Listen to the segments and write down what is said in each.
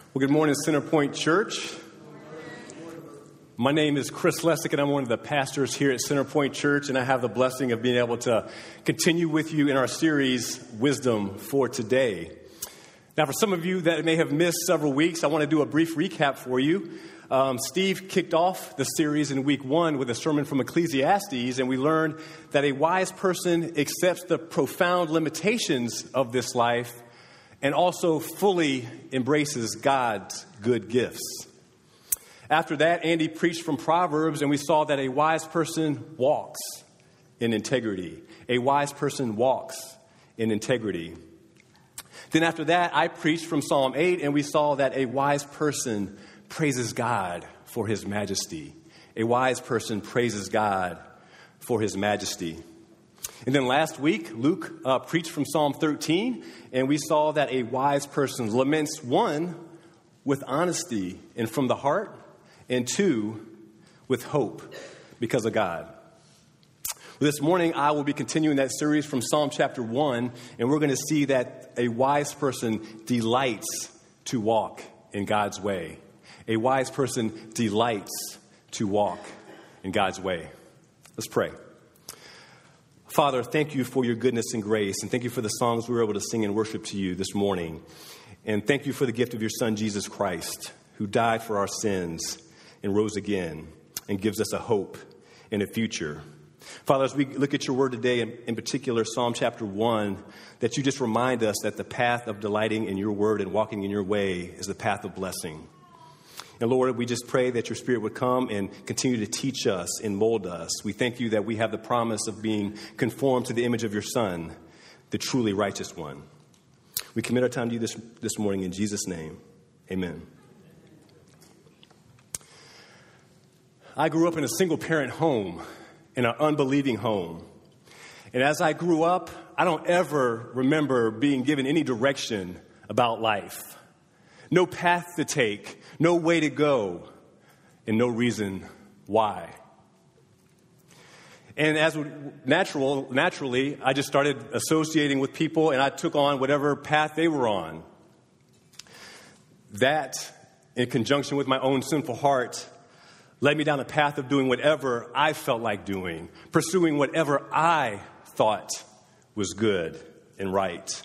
Well, good morning, Center Point Church. My name is Chris Lessick, and I'm one of the pastors here at Center Point Church, and I have the blessing of being able to continue with you in our series, Wisdom for Today. Now, for some of you that may have missed several weeks, I want to do a brief recap for you. Steve kicked off the series in week 1 with a sermon from Ecclesiastes, and we learned that a wise person accepts the profound limitations of this life and also fully embraces God's good gifts. After that, Andy preached from Proverbs, and we saw that a wise person walks in integrity. A wise person walks in integrity. Then after that, I preached from Psalm 8, and we saw that a wise person praises God for his majesty. A wise person praises God for his majesty. And then last week, Luke preached from Psalm 13, and we saw that a wise person laments, 1, with honesty and from the heart, and 2, with hope because of God. Well, this morning, I will be continuing that series from Psalm chapter 1, and we're going to see that a wise person delights to walk in God's way. A wise person delights to walk in God's way. Let's pray. Father, thank you for your goodness and grace, and thank you for the songs we were able to sing and worship to you this morning. And thank you for the gift of your Son, Jesus Christ, who died for our sins and rose again and gives us a hope and a future. Father, as we look at your word today, in particular Psalm chapter 1, that you just remind us that the path of delighting in your word and walking in your way is the path of blessing. And Lord, we just pray that your Spirit would come and continue to teach us and mold us. We thank you that we have the promise of being conformed to the image of your Son, the truly righteous one. We commit our time to you this morning in Jesus' name. Amen. I grew up in a single-parent home, in an unbelieving home. And as I grew up, I don't ever remember being given any direction about life. No path to take, no way to go, and no reason why. And as naturally, I just started associating with people, and I took on whatever path they were on. That, in conjunction with my own sinful heart, led me down a path of doing whatever I felt like doing, pursuing whatever I thought was good and right.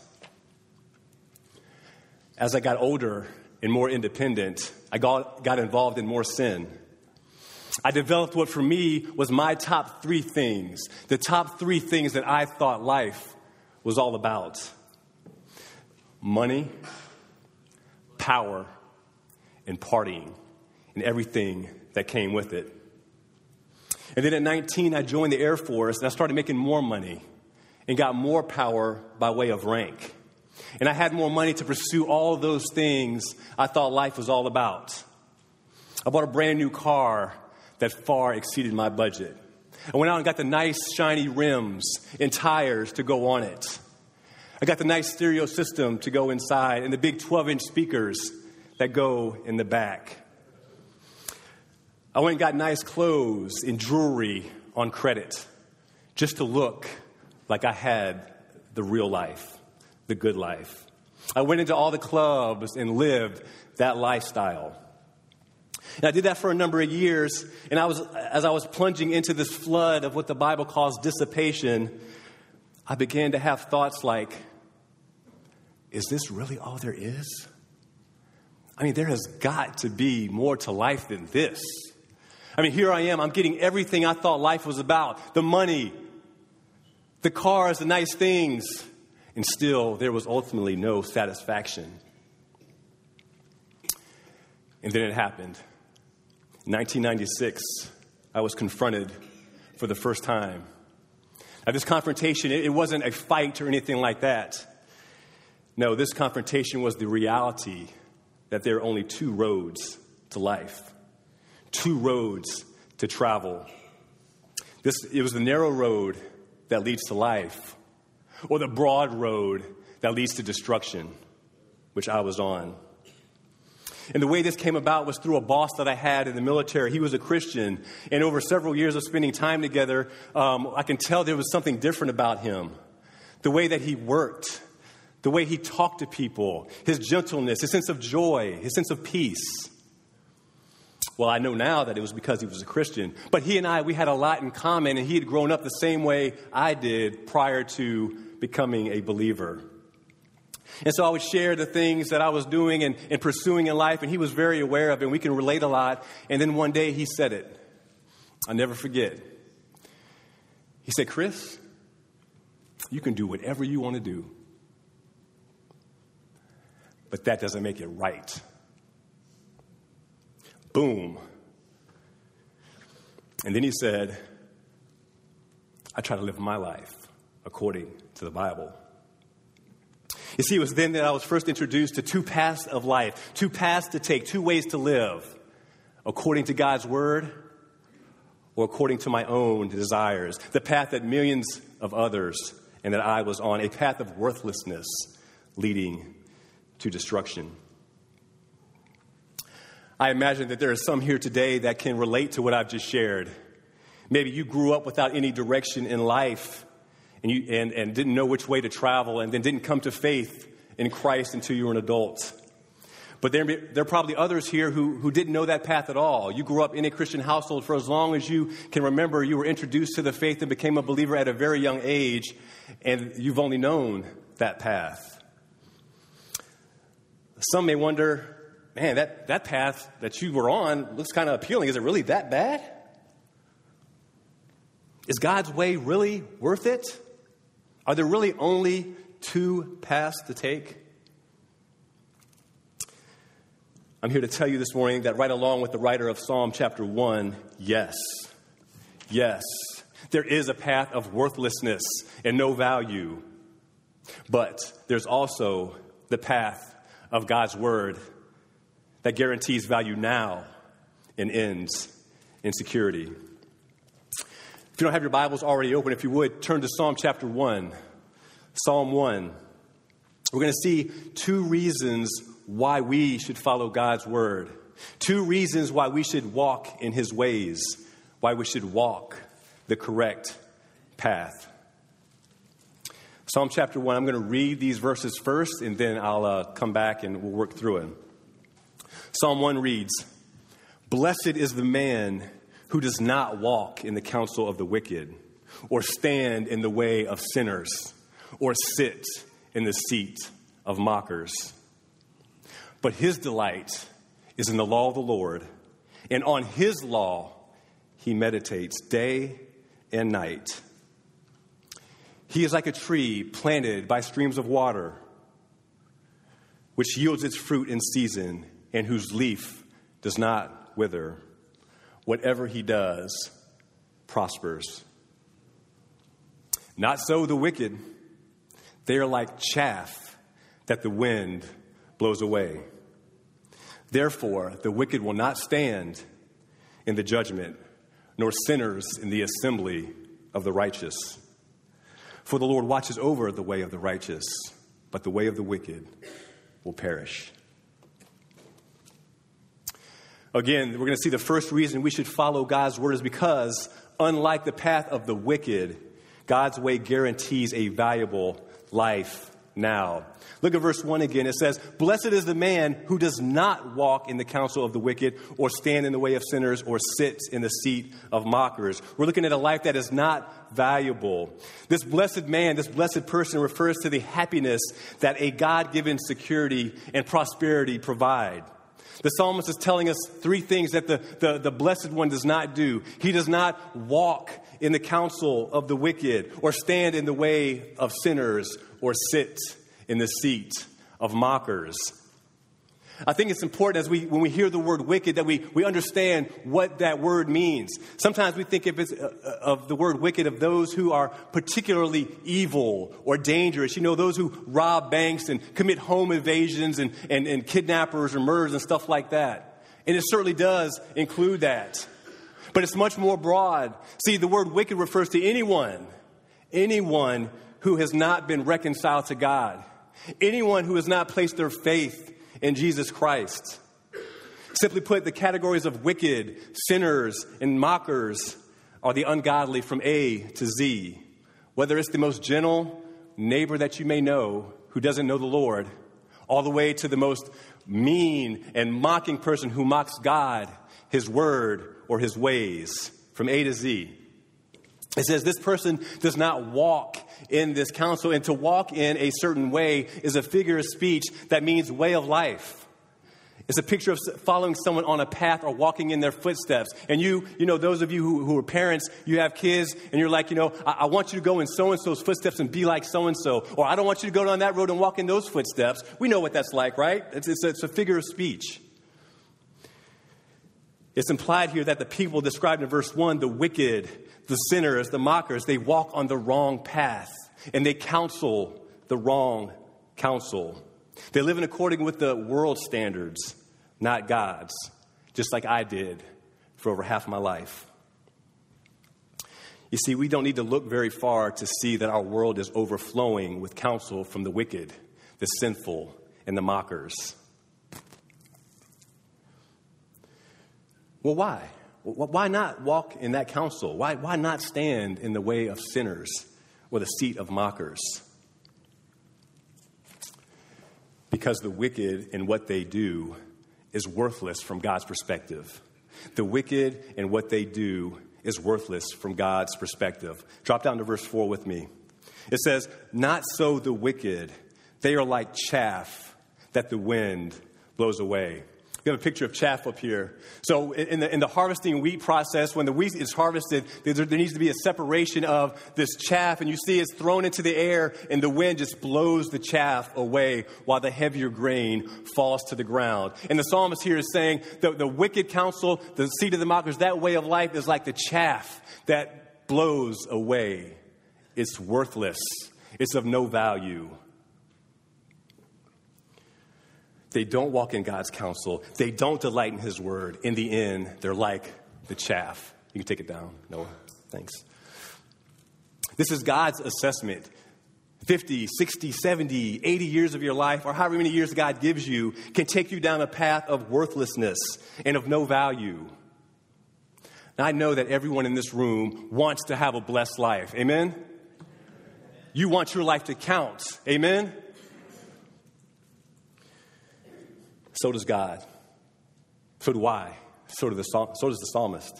As I got older and more independent, I got involved in more sin. I developed what for me was my top 3 things, the top 3 things that I thought life was all about. Money, power, and partying, and everything that came with it. And then at 19, I joined the Air Force, and I started making more money and got more power by way of rank. And I had more money to pursue all those things I thought life was all about. I bought a brand new car that far exceeded my budget. I went out and got the nice shiny rims and tires to go on it. I got the nice stereo system to go inside and the big 12-inch speakers that go in the back. I went and got nice clothes and jewelry on credit just to look like I had the real life. The good life. I went into all the clubs and lived that lifestyle. And I did that for a number of years, and as I was plunging into this flood of what the Bible calls dissipation, I began to have thoughts like, is this really all there is? I mean, there has got to be more to life than this. I mean, here I am, I'm getting everything I thought life was about. The money, the cars, the nice things. And still, there was ultimately no satisfaction. And then it happened. In 1996, I was confronted for the first time. Now, this confrontation, it wasn't a fight or anything like that. No, this confrontation was the reality that there are only 2 roads to life, 2 roads to travel. It was the narrow road that leads to life, or the broad road that leads to destruction, which I was on. And the way this came about was through a boss that I had in the military. He was a Christian, and over several years of spending time together, I can tell there was something different about him. The way that he worked, the way he talked to people, his gentleness, his sense of joy, his sense of peace. Well, I know now that it was because he was a Christian. But he and I, we had a lot in common, and he had grown up the same way I did prior to becoming a believer. And so I would share the things that I was doing and pursuing in life, and he was very aware of it, and we can relate a lot. And then one day he said it. I'll never forget. He said, Chris, you can do whatever you want to do, but that doesn't make it right. Boom. And then he said, I try to live my life according to the Bible. You see, it was then that I was first introduced to two paths of life, two paths to take, two ways to live, according to God's word or according to my own desires. The path that millions of others and that I was on, a path of worthlessness leading to destruction. I imagine that there are some here today that can relate to what I've just shared. Maybe you grew up without any direction in life and didn't know which way to travel and then didn't come to faith in Christ until you were an adult. But there are probably others here who didn't know that path at all. You grew up in a Christian household for as long as you can remember. You were introduced to the faith and became a believer at a very young age, and you've only known that path. Some may wonder, man, that path that you were on looks kind of appealing. Is it really that bad? Is God's way really worth it? Are there really only two paths to take? I'm here to tell you this morning that right along with the writer of Psalm chapter 1, yes, there is a path of worthlessness and no value. But there's also the path of God's word that guarantees value now and ends in security. If you don't have your Bibles already open, if you would, turn to Psalm chapter 1. Psalm 1. We're going to see two reasons why we should follow God's word. Two reasons why we should walk in his ways. Why we should walk the correct path. Psalm chapter 1, I'm going to read these verses first, and then I'll come back and we'll work through it. Psalm 1 reads, "Blessed is the man who does not walk in the counsel of the wicked, or stand in the way of sinners, or sit in the seat of mockers. But his delight is in the law of the Lord, and on his law he meditates day and night. He is like a tree planted by streams of water, which yields its fruit in season, and whose leaf does not wither. Whatever he does prospers. Not so the wicked. They are like chaff that the wind blows away. Therefore, the wicked will not stand in the judgment, nor sinners in the assembly of the righteous. For the Lord watches over the way of the righteous, but the way of the wicked will perish." Again, we're going to see the first reason we should follow God's word is because, unlike the path of the wicked, God's way guarantees a valuable life now. Look at verse 1 again. It says, "Blessed is the man who does not walk in the counsel of the wicked, or stand in the way of sinners, or sit in the seat of mockers." We're looking at a life that is not valuable. This blessed man, this blessed person refers to the happiness that a God-given security and prosperity provide. The psalmist is telling us three things that the blessed one does not do. He does not walk in the counsel of the wicked, or stand in the way of sinners, or sit in the seat of mockers. I think it's important when we hear the word wicked that we understand what that word means. Sometimes we think of the word wicked of those who are particularly evil or dangerous. You know, those who rob banks and commit home invasions and kidnappers or murders and stuff like that. And it certainly does include that. But it's much more broad. See, the word wicked refers to anyone who has not been reconciled to God. Anyone who has not placed their faith in Jesus Christ. Simply put, the categories of wicked, sinners, and mockers are the ungodly from A to Z. Whether it's the most gentle neighbor that you may know who doesn't know the Lord, all the way to the most mean and mocking person who mocks God, his word, or his ways, from A to Z. It says this person does not walk in this counsel, and to walk in a certain way is a figure of speech that means way of life. It's a picture of following someone on a path or walking in their footsteps. And you know, those of you who are parents, you have kids, and you're like, I want you to go in so-and-so's footsteps and be like so-and-so. Or I don't want you to go down that road and walk in those footsteps. We know what that's like, right? It's a figure of speech. It's implied here that the people described in verse 1, the wicked, the sinners, the mockers, they walk on the wrong path. And they counsel the wrong counsel. They live in according with the world's standards, not God's, just like I did for over half my life. You see, we don't need to look very far to see that our world is overflowing with counsel from the wicked, the sinful, and the mockers. Well, why? Why not walk in that counsel? Why not stand in the way of sinners or the seat of mockers? Because the wicked and what they do is worthless from God's perspective. The wicked and what they do is worthless from God's perspective. Drop down to verse 4 with me. It says, "Not so the wicked. They are like chaff that the wind blows away." We have a picture of chaff up here. So in the harvesting wheat process, when the wheat is harvested, there needs to be a separation of this chaff. And you see it's thrown into the air, and the wind just blows the chaff away while the heavier grain falls to the ground. And the psalmist here is saying the wicked counsel, the seed of the mockers, that way of life is like the chaff that blows away. It's worthless. It's of no value. They don't walk in God's counsel. They don't delight in his word. In the end, they're like the chaff. You can take it down, Noah. Thanks. This is God's assessment. 50, 60, 70, 80 years of your life, or however many years God gives you, can take you down a path of worthlessness and of no value. Now, I know that everyone in this room wants to have a blessed life. Amen? You want your life to count. Amen? So does God. So do I. So does the psalmist.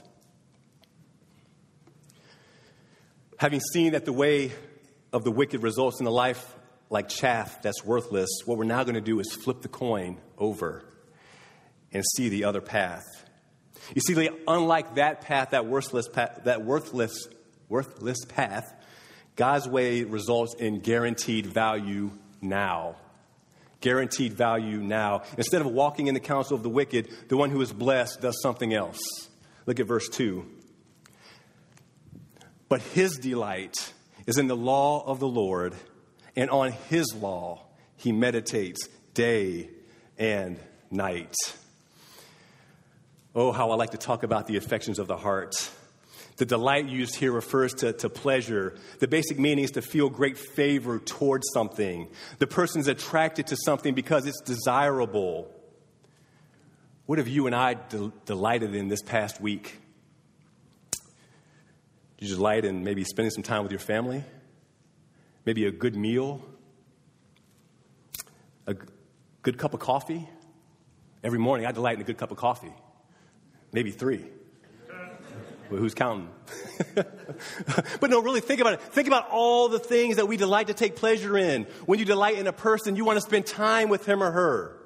Having seen that the way of the wicked results in a life like chaff that's worthless, what we're now going to do is flip the coin over and see the other path. You see, unlike that path, that worthless path, God's way results in guaranteed value now. Guaranteed value now. Instead of walking in the counsel of the wicked, the one who is blessed does something else. Look at verse 2. But his delight is in the law of the Lord, and on his law he meditates day and night. Oh, how I like to talk about the affections of the heart. The delight used here refers to pleasure. The basic meaning is to feel great favor towards something. The person's attracted to something because it's desirable. What have you and I delighted in this past week? Did you delight in maybe spending some time with your family? Maybe a good meal? A good cup of coffee? Every morning I delight in a good cup of coffee. Maybe 3. Well, who's counting? But no, really think about it. Think about all the things that we delight to take pleasure in. When you delight in a person, you want to spend time with him or her.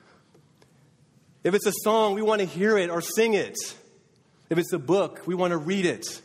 If it's a song, we want to hear it or sing it. If it's a book, we want to read it.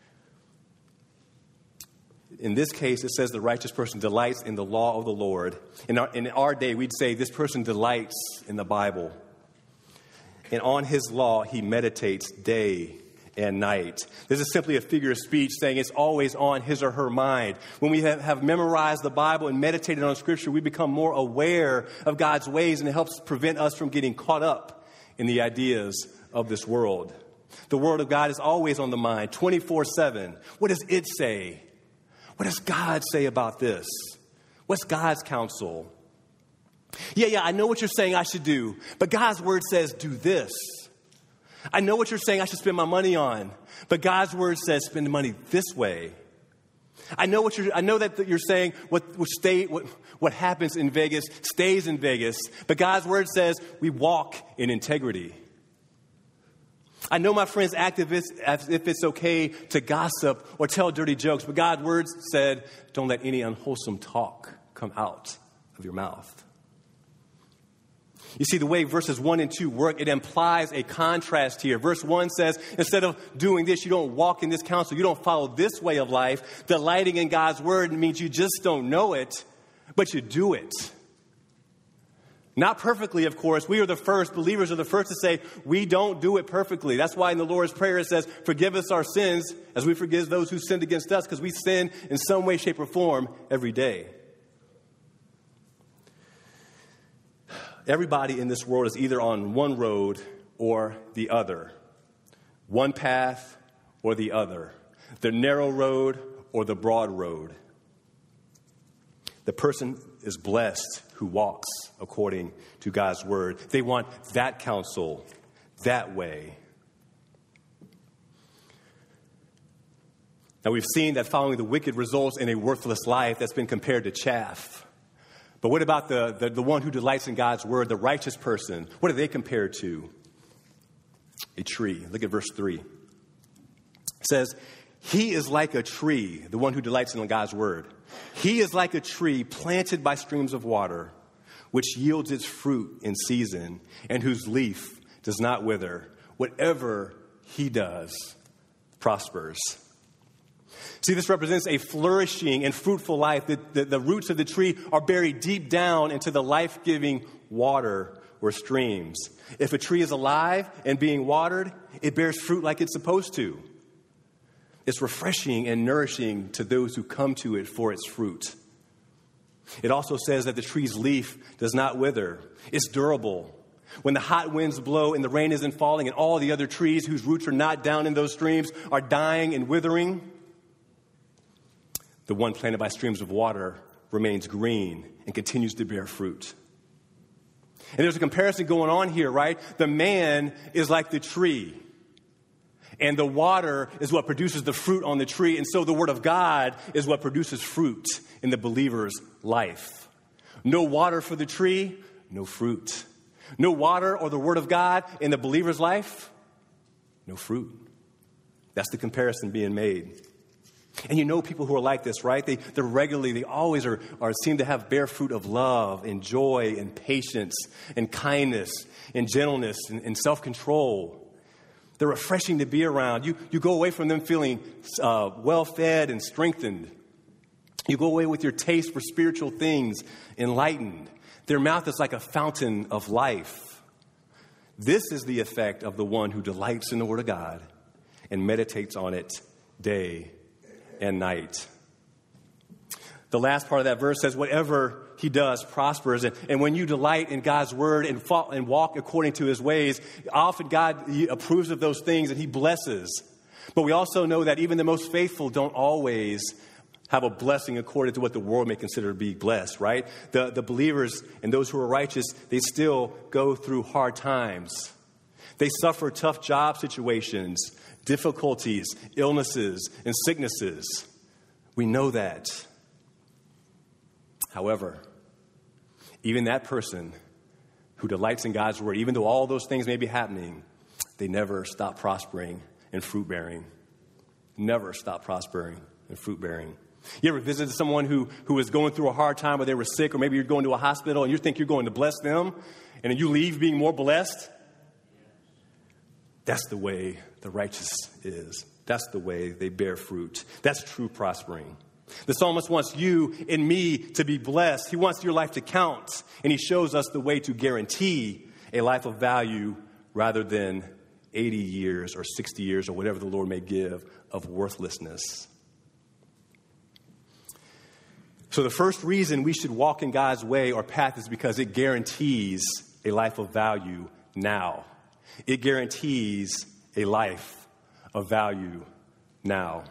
In this case, it says the righteous person delights in the law of the Lord. In our day, we'd say this person delights in the Bible. And on his law, he meditates day and night. This is simply a figure of speech saying it's always on his or her mind. When we have memorized the Bible and meditated on Scripture, we become more aware of God's ways, and it helps prevent us from getting caught up in the ideas of this world. The Word of God is always on the mind, 24/7. What does it say? What does God say about this? What's God's counsel? Yeah, I know what you're saying I should do, but God's Word says do this. I know what you're saying I should spend my money on, but God's Word says spend the money this way. I know that you're saying what happens in Vegas stays in Vegas, but God's word says we walk in integrity. I know my friends act as if it's okay to gossip or tell dirty jokes, but God's word said, don't let any unwholesome talk come out of your mouth. You see, the way verses 1 and 2 work, it implies a contrast here. Verse 1 says, instead of doing this, you don't walk in this counsel. You don't follow this way of life. Delighting in God's word means you just don't know it, but you do it. Not perfectly, of course. Believers are the first to say, we don't do it perfectly. That's why in the Lord's Prayer it says, forgive us our sins as we forgive those who sinned against us, because we sin in some way, shape, or form every day. Everybody in this world is either on one road or the other. One path or the other. The narrow road or the broad road. The person is blessed who walks according to God's word. They want that counsel, that way. Now we've seen that following the wicked results in a worthless life that's been compared to chaff. But what about the one who delights in God's word, the righteous person? What are they compared to? A tree. Look at verse 3. It says, he is like a tree, the one who delights in God's word. He is like a tree planted by streams of water, which yields its fruit in season, and whose leaf does not wither. Whatever he does prospers. See, this represents a flourishing and fruitful life. The roots of the tree are buried deep down into the life-giving water or streams. If a tree is alive and being watered, it bears fruit like it's supposed to. It's refreshing and nourishing to those who come to it for its fruit. It also says that the tree's leaf does not wither. It's durable. When the hot winds blow and the rain isn't falling and all the other trees whose roots are not down in those streams are dying and withering, the one planted by streams of water remains green and continues to bear fruit. And there's a comparison going on here, right? The man is like the tree, and the water is what produces the fruit on the tree. And so the word of God is what produces fruit in the believer's life. No water for the tree, no fruit. No water or the word of God in the believer's life, no fruit. That's the comparison being made. And you know people who are like this, right? They always seem to bear fruit of love and joy and patience and kindness and gentleness and self-control. They're refreshing to be around. You go away from them feeling well-fed and strengthened. You go away with your taste for spiritual things enlightened. Their mouth is like a fountain of life. This is the effect of the one who delights in the Word of God and meditates on it day and night. The last part of that verse says, whatever he does prospers. And when you delight in God's word and walk according to his ways, often God approves of those things and he blesses. But we also know that even the most faithful don't always have a blessing according to what the world may consider to be blessed, right? The believers and those who are righteous, they still go through hard times. They suffer tough job situations, difficulties, illnesses, and sicknesses. We know that. However, even that person who delights in God's word, even though all those things may be happening, they never stop prospering and fruit bearing. Never stop prospering and fruit bearing. You ever visited someone who was going through a hard time, or they were sick, or maybe you're going to a hospital and you think you're going to bless them, and then you leave being more blessed? That's the way the righteous is. That's the way they bear fruit. That's true prospering. The psalmist wants you and me to be blessed. He wants your life to count. And he shows us the way to guarantee a life of value rather than 80 years or 60 years or whatever the Lord may give of worthlessness. So the first reason we should walk in God's way or path is because it guarantees a life of value now. It guarantees a life of value now.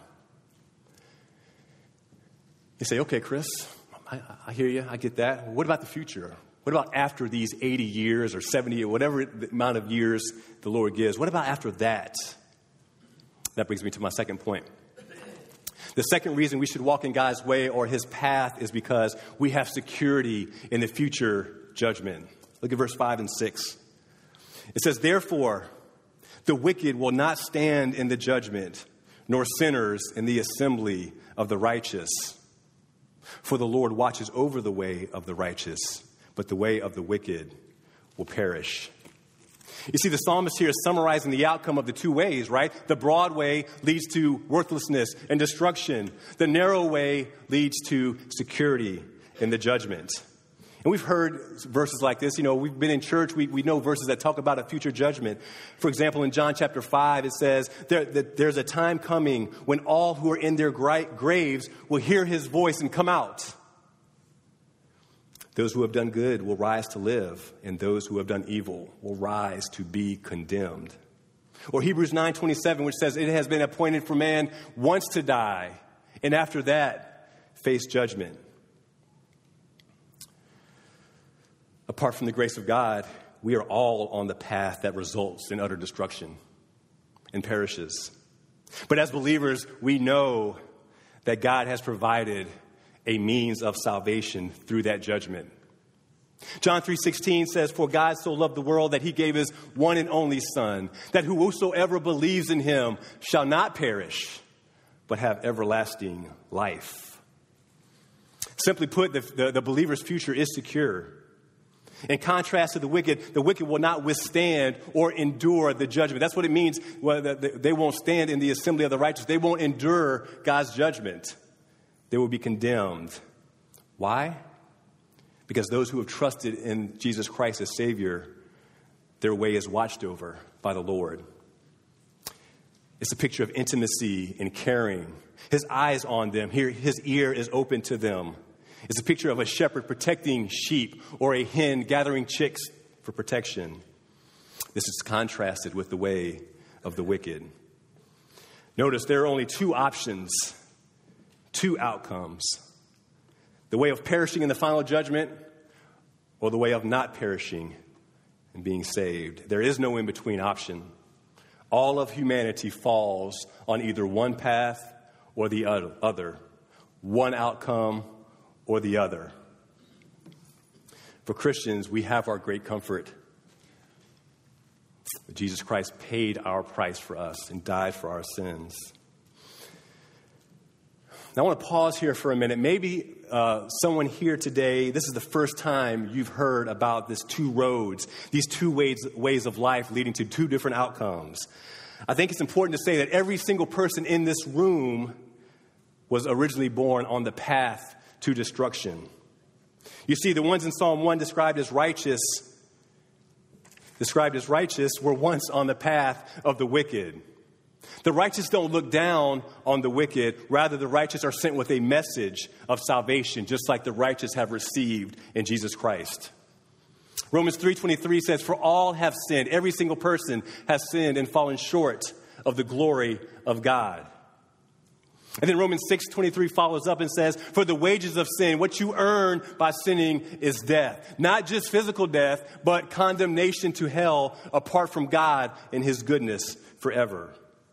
You say, okay, Chris, I hear you. I get that. What about the future? What about after these 80 years or 70 or whatever amount of years the Lord gives? What about after that? That brings me to my second point. The second reason we should walk in God's way or his path is because we have security in the future judgment. Look at verse 5 and 6. It says, therefore, the wicked will not stand in the judgment, nor sinners in the assembly of the righteous. For the Lord watches over the way of the righteous, but the way of the wicked will perish. You see, the psalmist here is summarizing the outcome of the two ways, right? The broad way leads to worthlessness and destruction. The narrow way leads to security in the judgment. And we've heard verses like this. You know, we've been in church. We know verses that talk about a future judgment. For example, in John chapter 5, it says that there's a time coming when all who are in their graves will hear his voice and come out. Those who have done good will rise to live, and those who have done evil will rise to be condemned. Or Hebrews 9:27, which says, it has been appointed for man once to die, and after that, face judgment. Apart from the grace of God, we are all on the path that results in utter destruction and perishes. But as believers, we know that God has provided a means of salvation through that judgment. John 3:16 says, for God so loved the world that he gave his one and only Son, that whosoever believes in him shall not perish, but have everlasting life. Simply put, the believer's future is secure. In contrast to the wicked will not withstand or endure the judgment. That's what it means. Well, they won't stand in the assembly of the righteous. They won't endure God's judgment. They will be condemned. Why? Because those who have trusted in Jesus Christ as Savior, their way is watched over by the Lord. It's a picture of intimacy and caring. His eyes on them. Here, his ear is open to them. It's a picture of a shepherd protecting sheep or a hen gathering chicks for protection. This is contrasted with the way of the wicked. Notice there are only two options, two outcomes. The way of perishing in the final judgment or the way of not perishing and being saved. There is no in-between option. All of humanity falls on either one path or the other, one outcome or the other. For Christians, we have our great comfort. Jesus Christ paid our price for us and died for our sins. Now, I want to pause here for a minute. Maybe someone here today, this is the first time you've heard about these two roads, these two ways of life leading to two different outcomes. I think it's important to say that every single person in this room was originally born on the path to destruction. You see, the ones in Psalm 1 described as righteous were once on the path of the wicked. The righteous don't look down on the wicked. Rather, the righteous are sent with a message of salvation, just like the righteous have received in Jesus Christ. Romans 3:23 says, for all have sinned. Every single person has sinned and fallen short of the glory of God. And then Romans 6:23 follows up and says, for the wages of sin, what you earn by sinning is death. Not just physical death, but condemnation to hell apart from God and his goodness forever.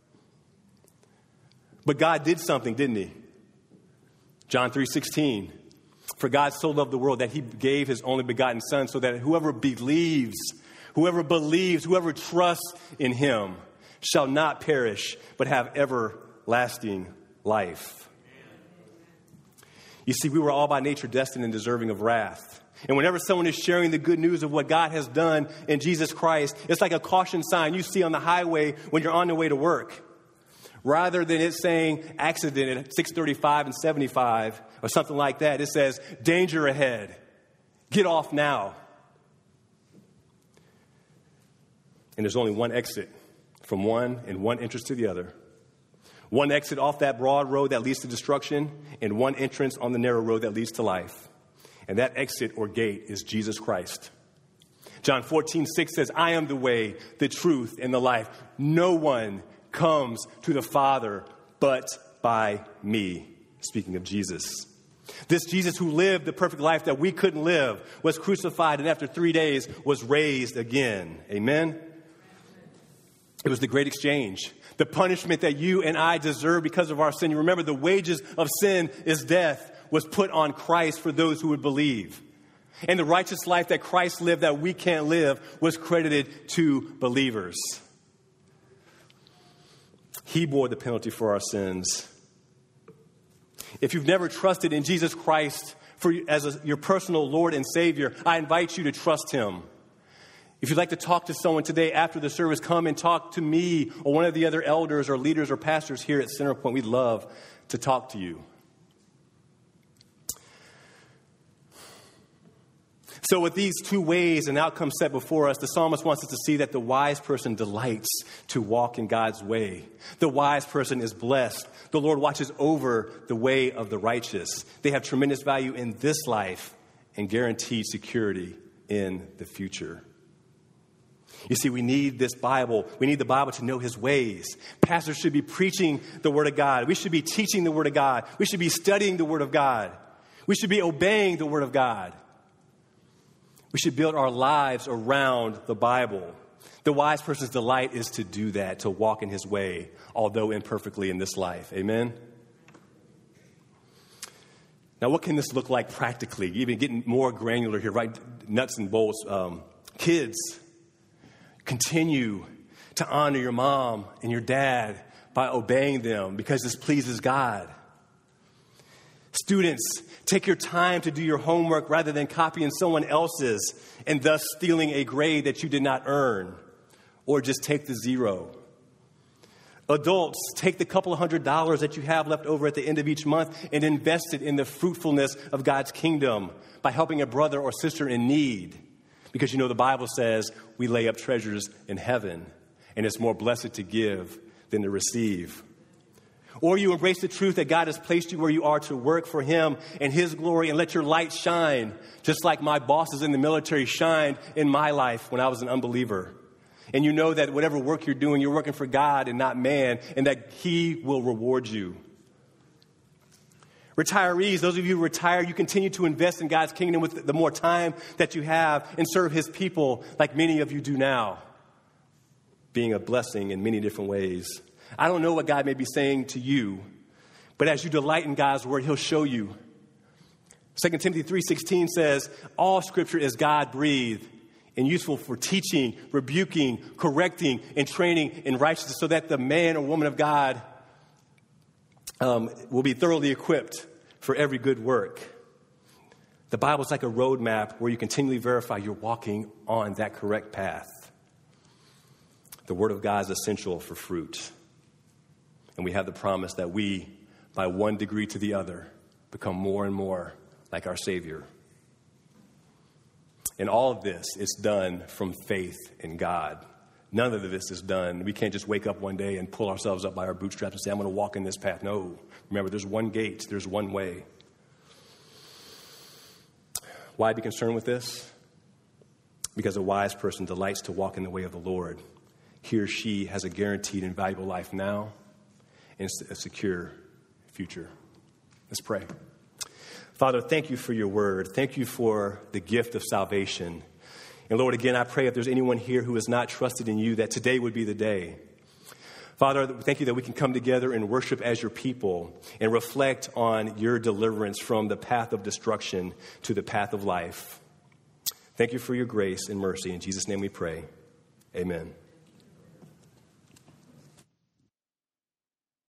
But God did something, didn't he? John 3:16, for God so loved the world that he gave his only begotten Son so that whoever believes, whoever trusts in him shall not perish, but have everlasting life. You see, we were all by nature destined and deserving of wrath. And whenever someone is sharing the good news of what God has done in Jesus Christ, it's like a caution sign you see on the highway when you're on the way to work. Rather than it saying accident at 6:35 and 75 or something like that, it says danger ahead. Get off now. And there's only one exit from one and one entrance to the other. One exit off that broad road that leads to destruction, and one entrance on the narrow road that leads to life. And that exit or gate is Jesus Christ. John 14:6 says, I am the way, the truth, and the life. No one comes to the Father but by me. Speaking of Jesus. This Jesus who lived the perfect life that we couldn't live, was crucified, and after 3 days was raised again. Amen? It was the great exchange, the punishment that you and I deserve because of our sin. You remember, the wages of sin is death was put on Christ for those who would believe. And the righteous life that Christ lived that we can't live was credited to believers. He bore the penalty for our sins. If you've never trusted in Jesus Christ as your personal Lord and Savior, I invite you to trust him. If you'd like to talk to someone today after the service, come and talk to me or one of the other elders or leaders or pastors here at Centerpoint. We'd love to talk to you. So with these two ways and outcomes set before us, the psalmist wants us to see that the wise person delights to walk in God's way. The wise person is blessed. The Lord watches over the way of the righteous. They have tremendous value in this life and guaranteed security in the future. You see, we need this Bible. We need the Bible to know his ways. Pastors should be preaching the Word of God. We should be teaching the Word of God. We should be studying the Word of God. We should be obeying the Word of God. We should build our lives around the Bible. The wise person's delight is to do that, to walk in his way, although imperfectly in this life. Amen? Now, what can this look like practically? Even getting more granular here, right? Nuts and bolts. Kids, continue to honor your mom and your dad by obeying them because this pleases God. Students, take your time to do your homework rather than copying someone else's and thus stealing a grade that you did not earn, or just take the zero. Adults, take the couple of $100 that you have left over at the end of each month and invest it in the fruitfulness of God's kingdom by helping a brother or sister in need. Because you know the Bible says we lay up treasures in heaven, and it's more blessed to give than to receive. Or you embrace the truth that God has placed you where you are to work for him and his glory and let your light shine, just like my bosses in the military shined in my life when I was an unbeliever. And you know that whatever work you're doing, you're working for God and not man, and that he will reward you. Retirees, those of you who retire, you continue to invest in God's kingdom with the more time that you have and serve his people like many of you do now, being a blessing in many different ways. I don't know what God may be saying to you, but as you delight in God's word, he'll show you. 2 Timothy 3:16 says, all scripture is God-breathed and useful for teaching, rebuking, correcting, and training in righteousness so that the man or woman of God will be thoroughly equipped for every good work. The Bible is like a roadmap where you continually verify you're walking on that correct path. The Word of God is essential for fruit. And we have the promise that we, by one degree to the other, become more and more like our Savior. And all of this is done from faith in God. None of this is done. We can't just wake up one day and pull ourselves up by our bootstraps and say, I'm going to walk in this path. No. Remember, there's one gate. There's one way. Why be concerned with this? Because a wise person delights to walk in the way of the Lord. He or she has a guaranteed and valuable life now and a secure future. Let's pray. Father, thank you for your word. Thank you for the gift of salvation. And Lord, again, I pray if there's anyone here who has not trusted in you, that today would be the day. Father, thank you that we can come together and worship as your people and reflect on your deliverance from the path of destruction to the path of life. Thank you for your grace and mercy. In Jesus' name we pray. Amen.